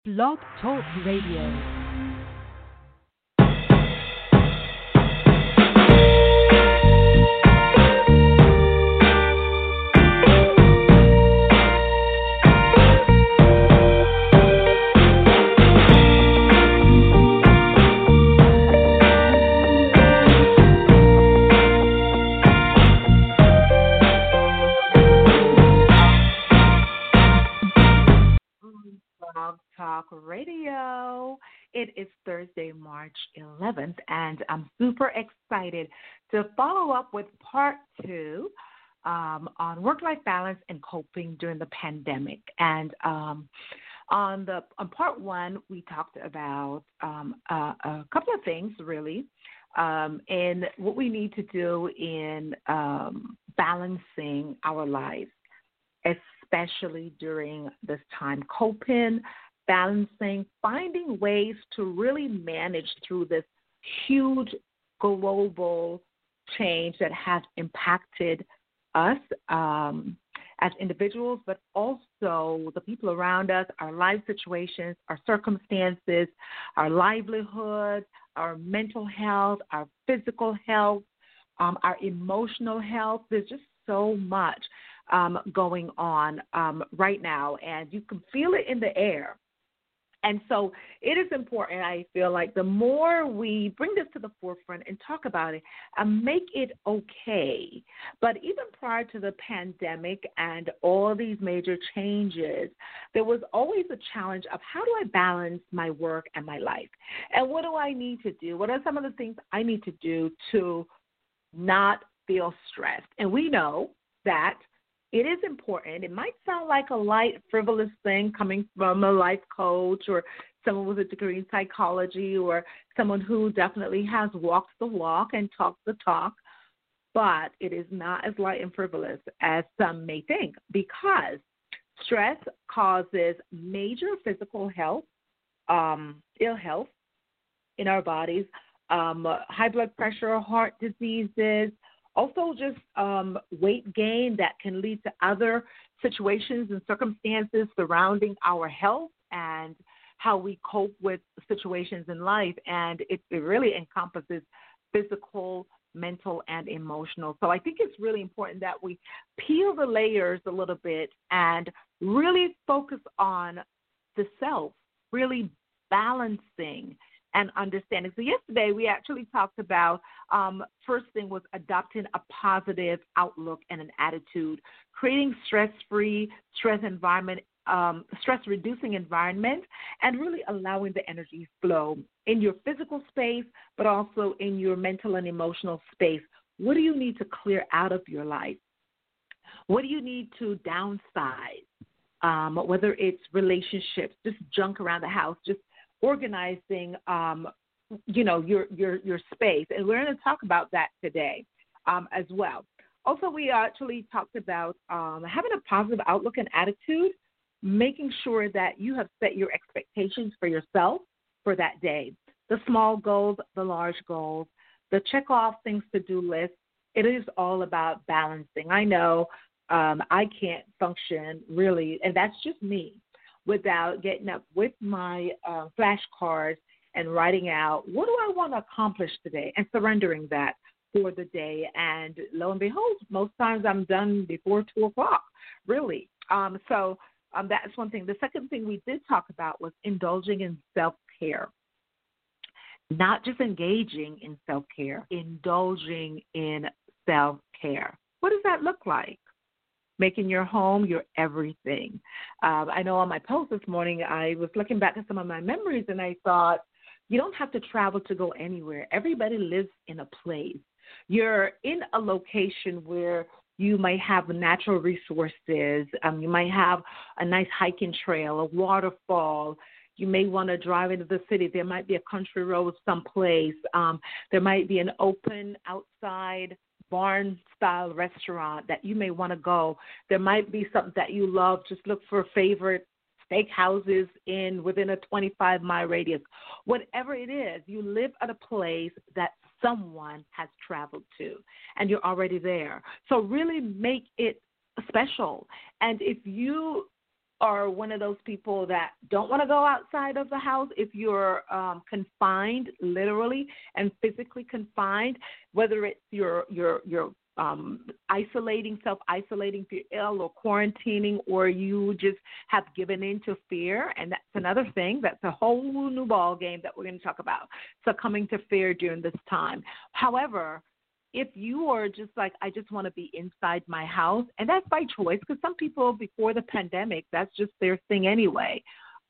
Blog Talk Radio. Blog Talk Radio. It is Thursday, March 11th, and I'm super excited to follow up with part two on work-life balance and coping during the pandemic. And on part one, we talked about a couple of things, really, and what we need to do in balancing our lives, especially during this time, coping, balancing, finding ways to really manage through this huge global change that has impacted us as individuals, but also the people around us, our life situations, our circumstances, our livelihood, our mental health, our physical health, our emotional health. There's just so much going on right now, and you can feel it in the air. And so it is important, I feel like, the more we bring this to the forefront and talk about it and make it okay. But even prior to the pandemic and all these major changes, there was always a challenge of how do I balance my work and my life? And what do I need to do? What are some of the things I need to do to not feel stressed? And we know that it is important. It might sound like a light, frivolous thing coming from a life coach or someone with a degree in psychology or someone who definitely has walked the walk and talked the talk, but it is not as light and frivolous as some may think, because stress causes major physical health, ill health in our bodies, high blood pressure, heart diseases, also just weight gain that can lead to other situations and circumstances surrounding our health and how we cope with situations in life. And it really encompasses physical, mental, and emotional. So I think it's really important that we peel the layers a little bit and really focus on the self, really balancing and understanding. So yesterday we actually talked about, first thing was adopting a positive outlook and an attitude, creating stress-free, stress-reducing environment, and really allowing the energy flow in your physical space, but also in your mental and emotional space. What do you need to clear out of your life? What do you need to downsize? Whether it's relationships, just junk around the house, just organizing, your space. And we're going to talk about that today as well. Also, we actually talked about having a positive outlook and attitude, making sure that you have set your expectations for yourself for that day. The small goals, the large goals, the check off things to do list. It is all about balancing. I know I can't function really, and that's just me, without getting up with my flashcards and writing out, what do I want to accomplish today, and surrendering that for the day. And lo and behold, most times I'm done before 2 o'clock, really. So that's one thing. The second thing we did talk about was indulging in self-care, not just engaging in self-care, indulging in self-care. What does that look like? Making your home your everything. I know on my post this morning, I was looking back at some of my memories, and I thought, you don't have to travel to go anywhere. Everybody lives in a place. You're in a location where you might have natural resources. You might have a nice hiking trail, a waterfall. You may want to drive into the city. There might be a country road someplace. There might be an open outside barn-style restaurant that you may want to go. There might be something that you love. Just look for favorite steakhouses within a 25-mile radius. Whatever it is, you live at a place that someone has traveled to, and you're already there. So really make it special. And if you are one of those people that don't want to go outside of the house, if you're confined, literally and physically confined, whether it's you're self-isolating if you're ill, or quarantining, or you just have given in to fear, and that's another thing. That's a whole new ball game that we're going to talk about, succumbing to fear during this time. However, if you are just like, I just want to be inside my house, and that's by choice, because some people before the pandemic, that's just their thing anyway.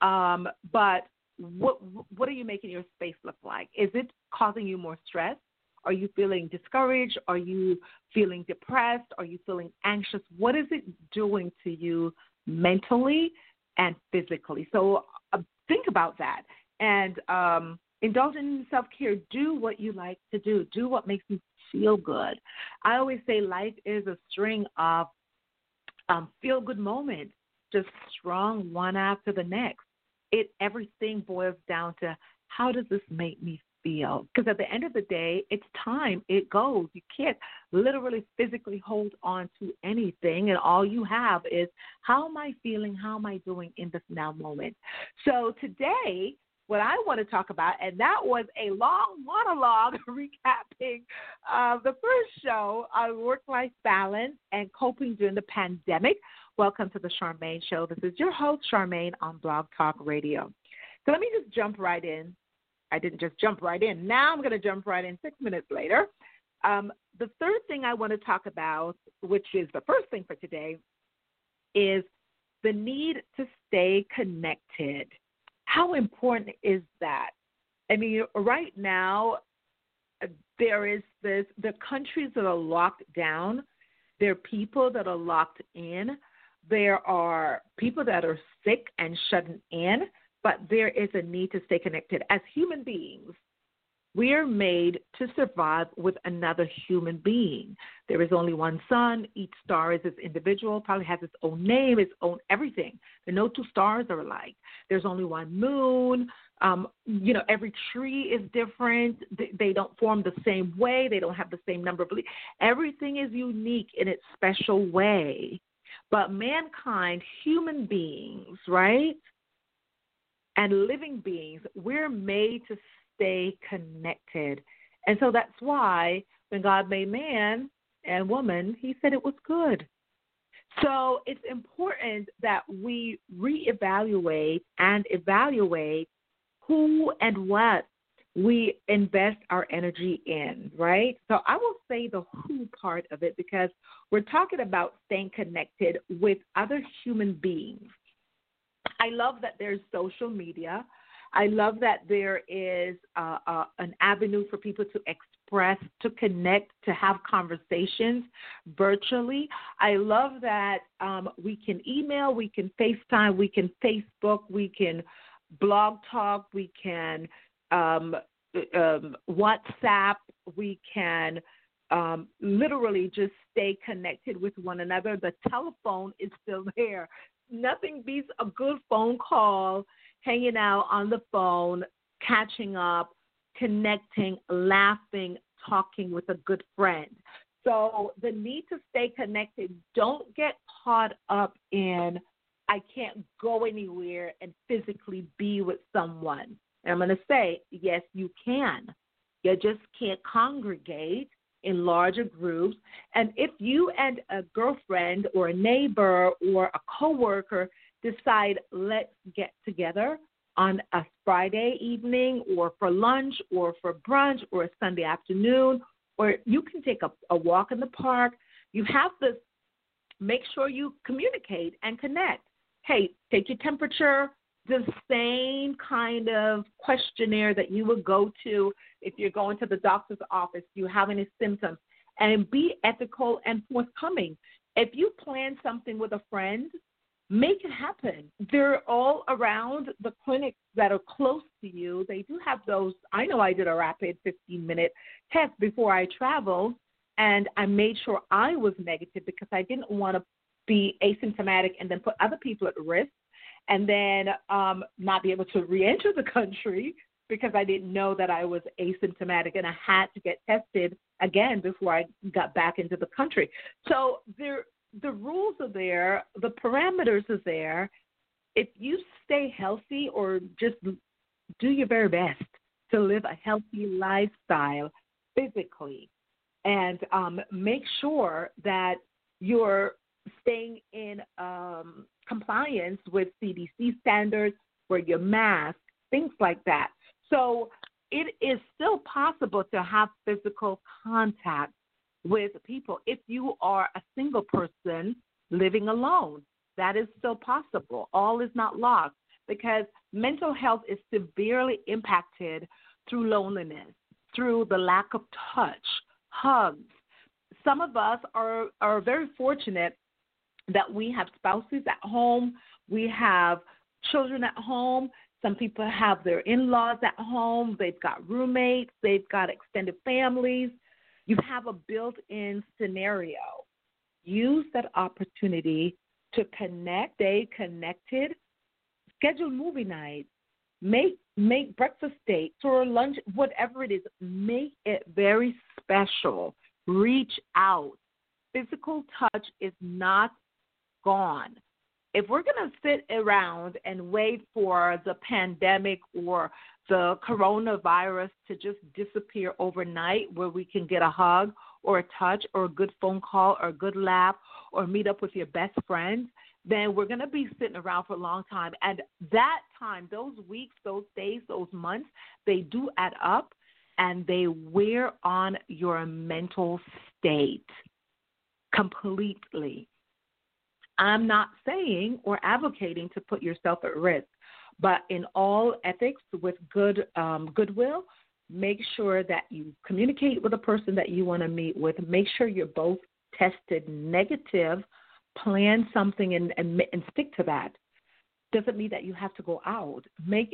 But what are you making your space look like? Is it causing you more stress? Are you feeling discouraged? Are you feeling depressed? Are you feeling anxious? What is it doing to you mentally and physically? So think about that, and indulge in self-care. Do what you like to do. Do what makes you feel good. I always say life is a string of feel-good moments, just strung one after the next. Everything boils down to, how does this make me feel? Because at the end of the day, it's time. It goes. You can't literally physically hold on to anything, and all you have is, how am I feeling? How am I doing in this now moment? So today, what I want to talk about, and that was a long monologue recapping the first show on work-life balance and coping during the pandemic. Welcome to the Charmaine Show. This is your host, Charmaine, on Blog Talk Radio. So let me just jump right in. I didn't just jump right in. Now I'm going to jump right in 6 minutes later. The third thing I want to talk about, which is the first thing for today, is the need to stay connected. How important is that? I mean, right now, there is the countries that are locked down. There are people that are locked in. There are people that are sick and shut in, but there is a need to stay connected. As human beings, we are made to survive with another human being. There is only one sun. Each star is its individual, probably has its own name, its own everything. There are no two stars are alike. There's only one moon. Every tree is different. They don't form the same way. They don't have the same number of leaves. Everything is unique in its special way. But mankind, human beings, right, and living beings, we're made to stay connected. And so that's why when God made man and woman, he said it was good. So it's important that we reevaluate and evaluate who and what we invest our energy in, right? So I will say the who part of it, because we're talking about staying connected with other human beings. I love that there's social media. I love that there is an avenue for people to express, to connect, to have conversations virtually. I love that we can email, we can FaceTime, we can Facebook, we can blog talk, we can WhatsApp, we can literally just stay connected with one another. The telephone is still there. Nothing beats a good phone call, hanging out on the phone, catching up, connecting, laughing, talking with a good friend. So the need to stay connected, don't get caught up in, I can't go anywhere and physically be with someone. And I'm going to say, yes, you can. You just can't congregate in larger groups. And if you and a girlfriend or a neighbor or a coworker decide, let's get together on a Friday evening or for lunch or for brunch or a Sunday afternoon, or you can take a walk in the park, you have to make sure you communicate and connect. Hey, take your temperature, the same kind of questionnaire that you would go to if you're going to the doctor's office, do you have any symptoms, and be ethical and forthcoming. If you plan something with a friend, make it happen. They're all around the clinics that are close to you. They do have those. I know I did a rapid 15-minute test before I traveled, and I made sure I was negative because I didn't want to be asymptomatic and then put other people at risk, and then not be able to re-enter the country because I didn't know that I was asymptomatic, and I had to get tested again before I got back into the country. So the rules are there, the parameters are there, if you stay healthy or just do your very best to live a healthy lifestyle physically, and make sure that you're staying in compliance with CDC standards, wear your mask, things like that. So it is still possible to have physical contact with people if you are a single person living alone. That is still possible. All is not lost because mental health is severely impacted through loneliness, through the lack of touch, hugs. Some of us are very fortunate that we have spouses at home, we have children at home. Some people have their in-laws at home. They've got roommates. They've got extended families. You have a built-in scenario. Use that opportunity to connect, stay connected, schedule movie nights, make breakfast dates or lunch, whatever it is. Make it very special. Reach out. Physical touch is not gone. If we're going to sit around and wait for the pandemic or the coronavirus to just disappear overnight where we can get a hug or a touch or a good phone call or a good laugh or meet up with your best friend, then we're going to be sitting around for a long time. And that time, those weeks, those days, those months, they do add up and they wear on your mental state completely. I'm not saying or advocating to put yourself at risk, but in all ethics, with goodwill, make sure that you communicate with the person that you want to meet with. Make sure you're both tested negative. Plan something and stick to that. Doesn't mean that you have to go out. Make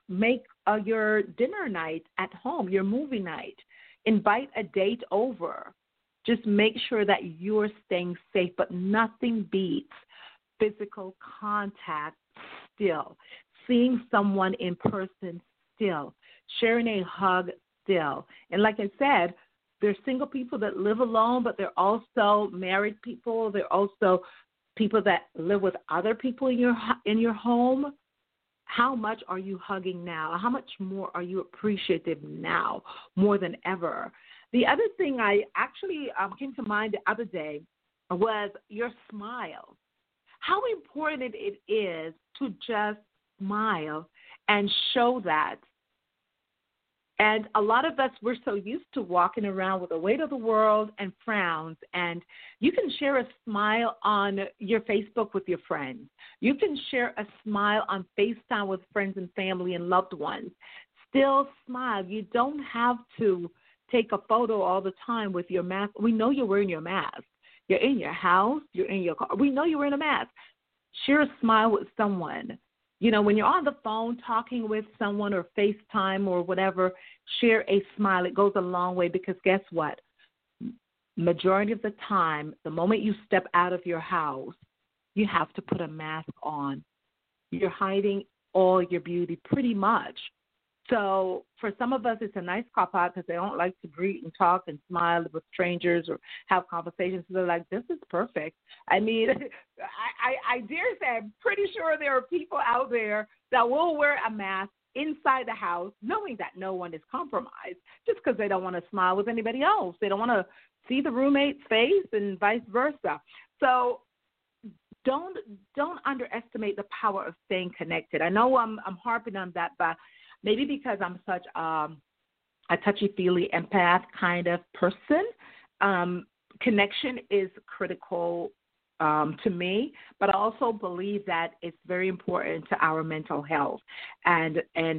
your dinner night at home, your movie night. Invite a date over. Just make sure that you're staying safe, but nothing beats physical contact still, seeing someone in person still, sharing a hug still. And like I said, there's single people that live alone, but they're also married people. They're also people that live with other people in your home. How much are you hugging now? How much more are you appreciative now, more than ever? The other thing I actually came to mind the other day was your smile. How important it is to just smile and show that. And a lot of us, we're so used to walking around with the weight of the world and frowns. And you can share a smile on your Facebook with your friends. You can share a smile on FaceTime with friends and family and loved ones. Still smile. You don't have to take a photo all the time with your mask. We know you're wearing your mask. You're in your house. You're in your car. We know you're wearing a mask. Share a smile with someone. You know, when you're on the phone talking with someone or FaceTime or whatever, share a smile. It goes a long way because guess what? Majority of the time, the moment you step out of your house, you have to put a mask on. You're hiding all your beauty pretty much. So for some of us, it's a nice cop-out because they don't like to greet and talk and smile with strangers or have conversations. So they're like, this is perfect. I mean, I dare say I'm pretty sure there are people out there that will wear a mask inside the house knowing that no one is compromised just because they don't want to smile with anybody else. They don't want to see the roommate's face and vice versa. So don't underestimate the power of staying connected. I know I'm harping on that, but maybe because I'm such a touchy-feely empath kind of person, connection is critical to me, but I also believe that it's very important to our mental health and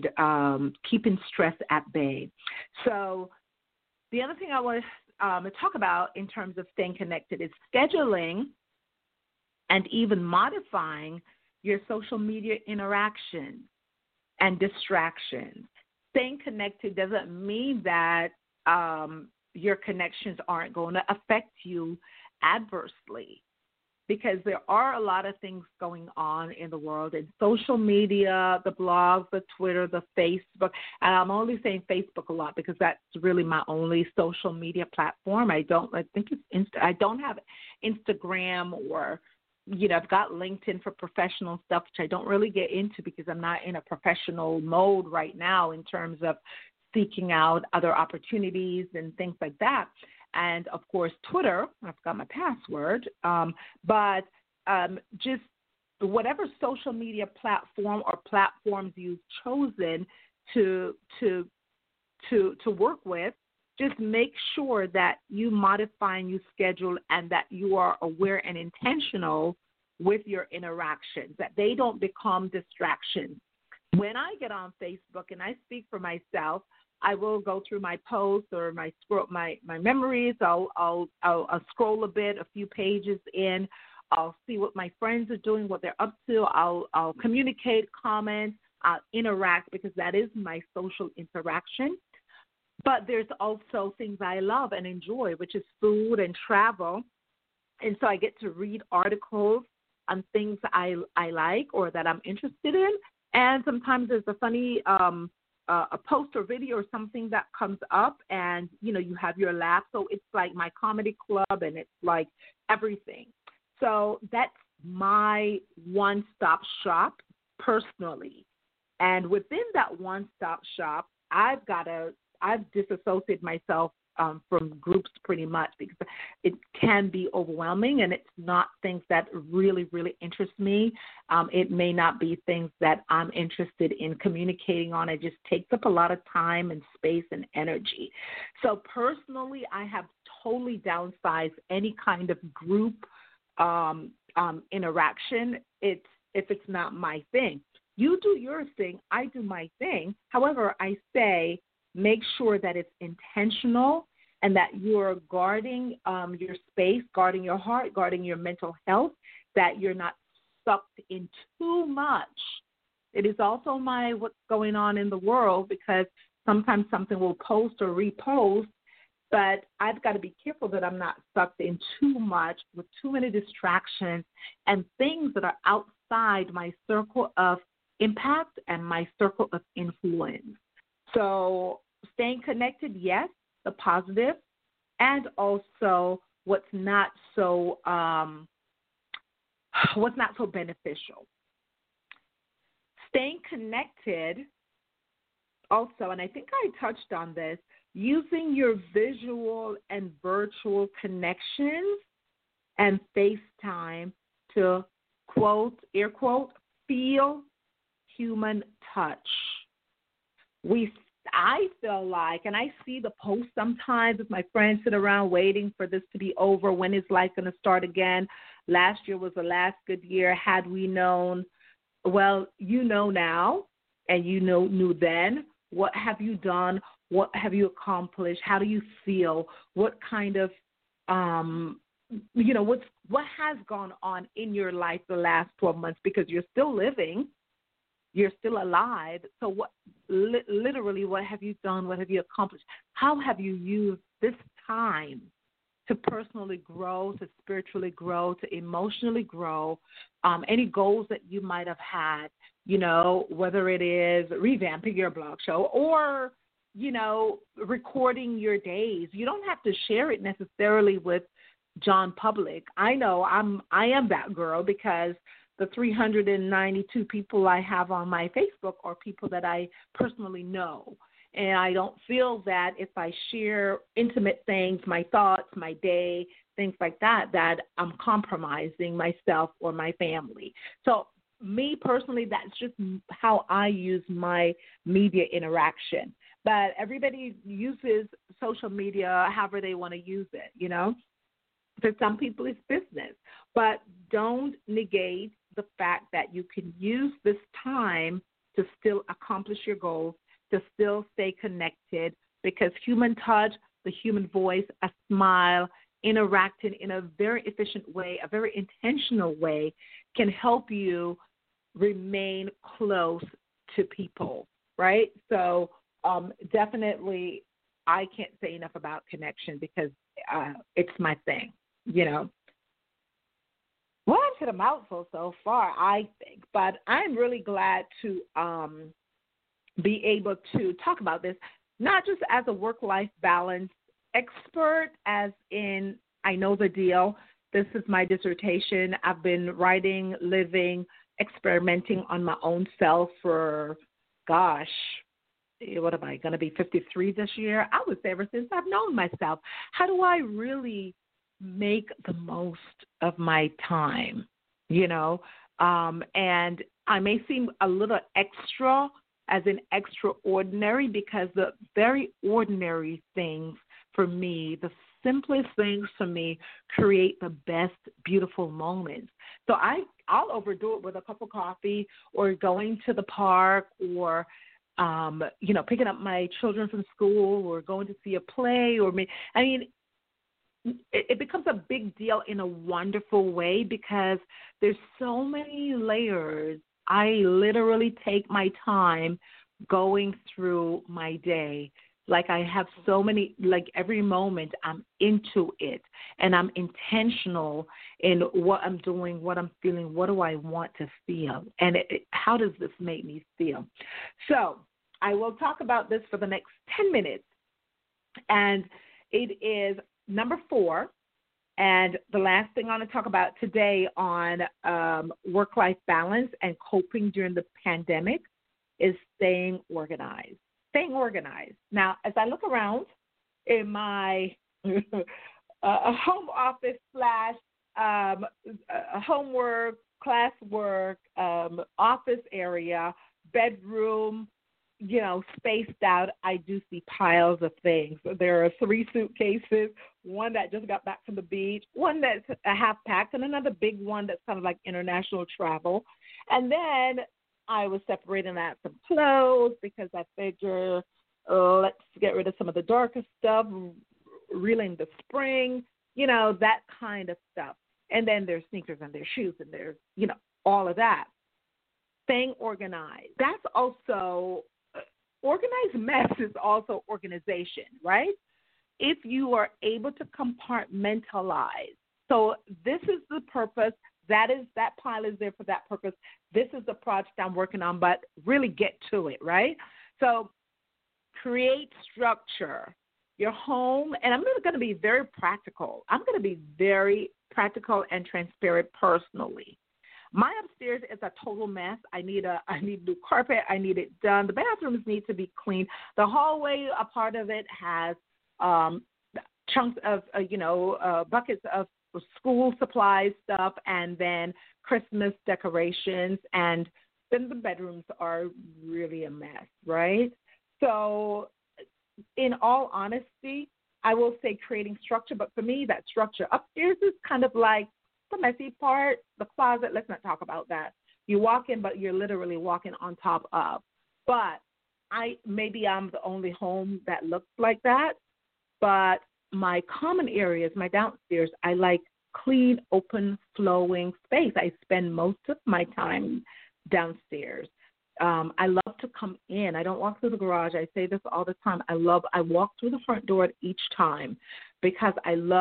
keeping stress at bay. So the other thing I want to talk about in terms of staying connected is scheduling and even modifying your social media interactions and distractions. Staying connected doesn't mean that your connections aren't going to affect you adversely, because there are a lot of things going on in the world, in social media, the blogs, the Twitter, the Facebook. And I'm only saying Facebook a lot because that's really my only social media platform. I don't have Instagram or I've got LinkedIn for professional stuff, which I don't really get into because I'm not in a professional mode right now in terms of seeking out other opportunities and things like that. And, of course, Twitter, I've got my password, but just whatever social media platform or platforms you've chosen to work with, just make sure that you modify and you schedule and that you are aware and intentional with your interactions, that they don't become distractions. When I get on Facebook and I speak for myself, I will go through my posts or my memories. I'll scroll a bit, a few pages in. I'll see what my friends are doing, what they're up to. I'll communicate, comment, I'll interact because that is my social interaction. But there's also things I love and enjoy, which is food and travel. And so I get to read articles on things I like or that I'm interested in. And sometimes there's a funny a post or video or something that comes up and, you have your laugh. So it's like my comedy club and it's like everything. So that's my one-stop shop personally. And within that one-stop shop, I've disassociated myself from groups pretty much because it can be overwhelming and it's not things that really, really interest me. It may not be things that I'm interested in communicating on. It just takes up a lot of time and space and energy. So personally, I have totally downsized any kind of group interaction. If it's not my thing. You do your thing, I do my thing. However, I say make sure that it's intentional and that you're guarding your space, guarding your heart, guarding your mental health, that you're not sucked in too much. It is also what's going on in the world because sometimes something will post or repost, but I've got to be careful that I'm not sucked in too much with too many distractions and things that are outside my circle of impact and my circle of influence. So staying connected, yes, the positive, and also what's not so beneficial. Staying connected also, and I think I touched on this, using your visual and virtual connections and FaceTime to, quote, air quote, feel human touch. I feel like, and I see the posts sometimes with my friends sit around waiting for this to be over. When is life going to start again? Last year was the last good year. Had we known, well, you know now, and you knew then. What have you done? What have you accomplished? How do you feel? What kind of, what has gone on in your life the last 12 months? Because you're still living. You're still alive. So what have you done? What have you accomplished? How have you used this time to personally grow, to spiritually grow, to emotionally grow? Any goals that you might have had, whether it is revamping your blog show or, recording your days. You don't have to share it necessarily with John Public. I know I am that girl because the 392 people I have on my Facebook are people that I personally know. And I don't feel that if I share intimate things, my thoughts, my day, things like that, that I'm compromising myself or my family. So me personally, that's just how I use my media interaction. But everybody uses social media however they want to use it, For some people, it's business. But don't negate the fact that you can use this time to still accomplish your goals, to still stay connected, because human touch, the human voice, a smile, interacting in a very efficient way, a very intentional way, can help you remain close to people, right? So definitely I can't say enough about connection because it's my thing, Well, I've hit a mouthful so far, I think, but I'm really glad to be able to talk about this, not just as a work-life balance expert, as in I know the deal, This is my dissertation. I've been writing, living, experimenting on my own self for, gosh, what am I going to be 53 this year? I would say ever since I've known myself. How do I really make the most of my time? You know, and I may seem a little extra, as in extraordinary, because the very ordinary things for me, the simplest things for me, create the best, beautiful moments. So I'll overdo it with a cup of coffee or going to the park or, picking up my children from school or going to see a play it becomes a big deal in a wonderful way because there's so many layers. I literally take my time going through my day. Like I have so many, like every moment I'm into it and I'm intentional in what I'm doing, what I'm feeling, what do I want to feel, and how does this make me feel? So I will talk about this for the next 10 minutes, and it is number 4, and the last thing I want to talk about today on work-life balance and coping during the pandemic is staying organized. Staying organized. Now, as I look around in my home office / homework, classwork, office area, bedroom, spaced out, I do see piles of things. There are 3 suitcases, one that just got back from the beach, one that's a half packed, and another big one that's kind of like international travel. And then I was separating out some clothes because I figure let's get rid of some of the darker stuff, reeling the spring, that kind of stuff. And then there's sneakers and there's shoes and there's, all of that. Staying organized. That's also organized mess is also organization, right? If you are able to compartmentalize. So this is the purpose. That pile is there for that purpose. This is the project I'm working on, but really get to it, right? So create structure. Your home, and I'm really going to be very practical. I'm going to be very practical and transparent personally. My upstairs is a total mess. I need new carpet. I need it done. The bathrooms need to be cleaned. The hallway, a part of it has chunks of, buckets of school supplies stuff, and then Christmas decorations, and then the bedrooms are really a mess, right? So in all honesty, I will say creating structure, but for me, that structure upstairs is kind of like the messy part, the closet. Let's not talk about that. You walk in, but you're literally walking on top of. But maybe I'm the only home that looks like that, but my common areas, my downstairs, I like clean, open, flowing space. I spend most of my time downstairs. I love to come in. I don't walk through the garage. I say this all the time. I walk through the front door each time because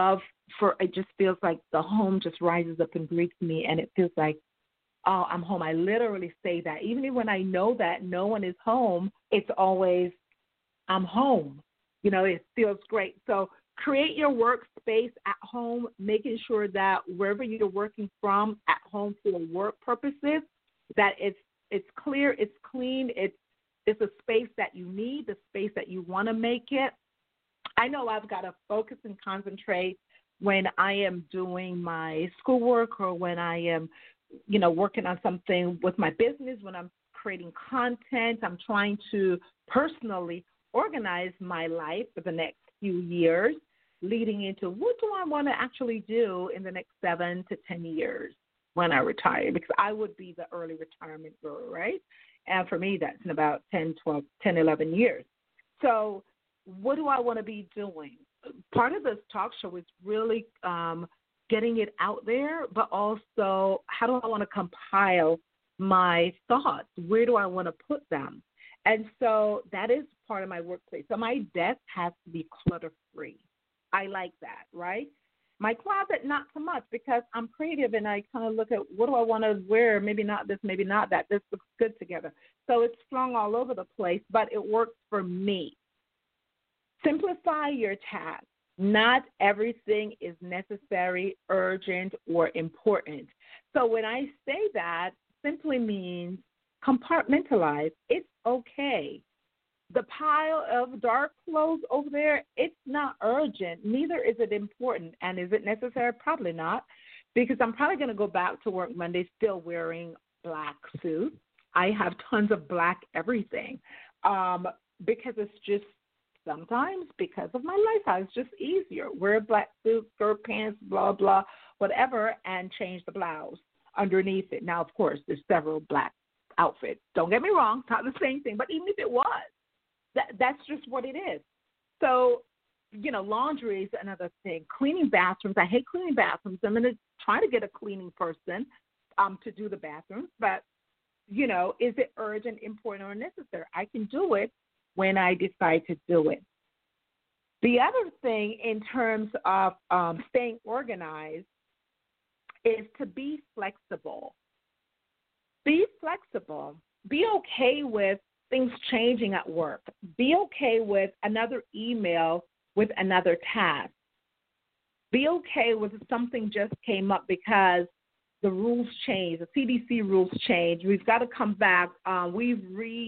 it just feels like the home just rises up and greets me, and it feels like, oh, I'm home. I literally say that. Even when I know that no one is home, it's always, I'm home. It feels great. So create your workspace at home, making sure that wherever you're working from at home for work purposes, that it's clear, it's clean, it's a space that you need, the space that you want to make it. I know I've got to focus and concentrate when I am doing my schoolwork or when I am, working on something with my business, when I'm creating content. I'm trying to personally organize my life for the next few years, leading into what do I want to actually do in the next 7 to 10 years when I retire, because I would be the early retirement girl, right? And for me, that's in about 10, 11 years. So what do I want to be doing? Part of this talk show is really getting it out there, but also how do I want to compile my thoughts? Where do I want to put them? And so that is part of my workplace. So my desk has to be clutter-free. I like that, right? My closet, not so much, because I'm creative and I kind of look at what do I want to wear, maybe not this, maybe not that. This looks good together. So it's strung all over the place, but it works for me. Simplify your tasks. Not everything is necessary, urgent, or important. So when I say that, simply means compartmentalize. It's okay. The pile of dark clothes over there, it's not urgent. Neither is it important. And is it necessary? Probably not, because I'm probably going to go back to work Monday still wearing black suits. I have tons of black everything because it's just sometimes because of my lifestyle. It's just easier. Wear a black suit, skirt, pants, blah, blah, whatever, and change the blouse underneath it. Now, of course, there's several black outfits. Don't get me wrong, it's not the same thing, but even if it was, that's just what it is. So, laundry is another thing. Cleaning bathrooms. I hate cleaning bathrooms. I'm going to try to get a cleaning person to do the bathrooms. But, is it urgent, important, or necessary? I can do it when I decide to do it. The other thing in terms of staying organized is to be flexible. Be flexible. Be okay with things changing at work. Be okay with another email with another task. Be okay with something just came up because the rules changed, the CDC rules changed. We've got to come back. We've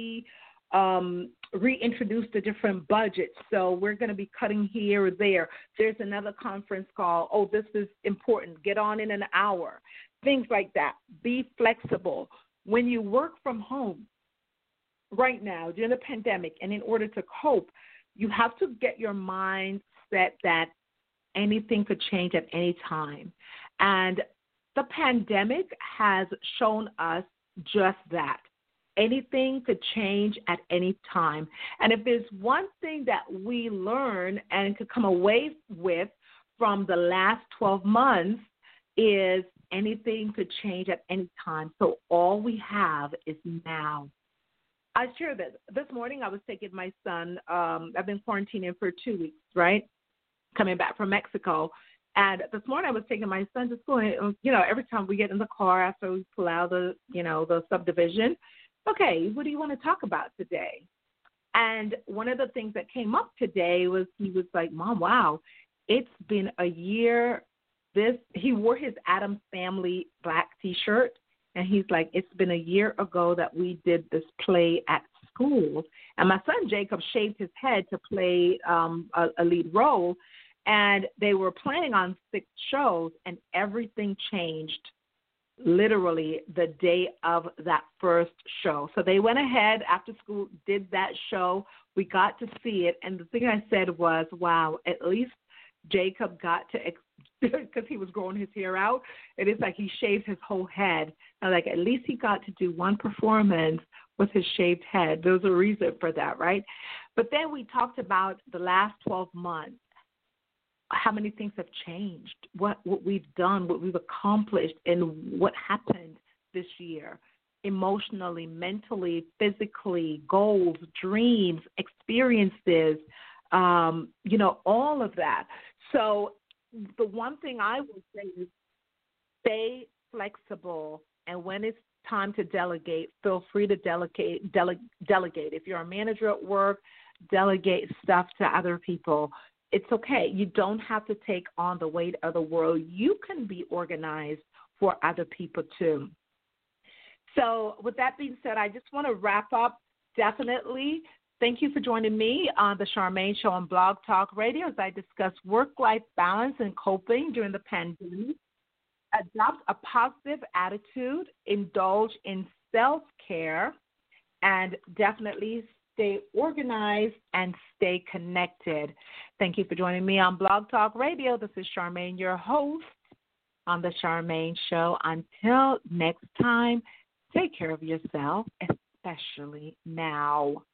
reintroduced a different budget, so we're going to be cutting here or there. There's another conference call. Oh, this is important. Get on in an hour. Things like that. Be flexible. When you work from home right now during the pandemic, and in order to cope, you have to get your mind set that anything could change at any time. And the pandemic has shown us just that. Anything could change at any time. And if there's one thing that we learn and could come away with from the last 12 months is anything could change at any time. So all we have is now. I share this morning I was taking my son. I've been quarantining for 2 weeks, right? Coming back from Mexico. And this morning I was taking my son to school. And, every time we get in the car after we pull out the subdivision, okay, what do you want to talk about today? And one of the things that came up today was he was like, Mom, wow, it's been a year. He wore his Addams Family black T-shirt, and he's like, it's been a year ago that we did this play at school. And my son Jacob shaved his head to play a lead role, and they were planning on 6 shows, and everything changed literally the day of that first show. So they went ahead after school, did that show. We got to see it. And the thing I said was, wow, at least Jacob got to, because he was growing his hair out, it is like he shaved his whole head. And like, at least he got to do one performance with his shaved head. There was a reason for that, right? But then we talked about the last 12 months. How many things have changed, what we've done, what we've accomplished, and what happened this year emotionally, mentally, physically, goals, dreams, experiences, all of that. So the one thing I would say is stay flexible, and when it's time to delegate, feel free to delegate. If you're a manager at work, delegate stuff to other people. It's okay. You don't have to take on the weight of the world. You can be organized for other people too. So with that being said, I just want to wrap up. Definitely, thank you for joining me on the Charmaine Show on Blog Talk Radio as I discuss work-life balance and coping during the pandemic. Adopt a positive attitude, indulge in self-care, and definitely stay organized and stay connected. Thank you for joining me on Blog Talk Radio. This is Charmaine, your host on The Charmaine Show. Until next time, take care of yourself, especially now.